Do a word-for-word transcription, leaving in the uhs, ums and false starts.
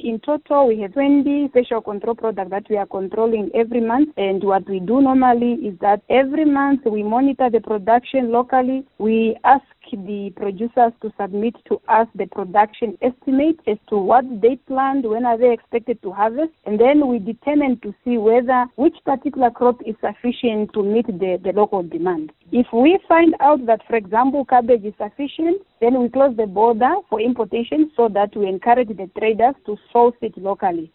In total, we have twenty special control products that we are controlling every month. And what we do normally is that every month we monitor the production locally. We ask the producers to submit to us the production estimate as to what they planned, when are they expected to harvest, and then we determine to see whether which particular crop is sufficient to meet the, the local demand. If we find out that, for example, cabbage is sufficient, then we close the border for importation so that we encourage the traders to source it locally.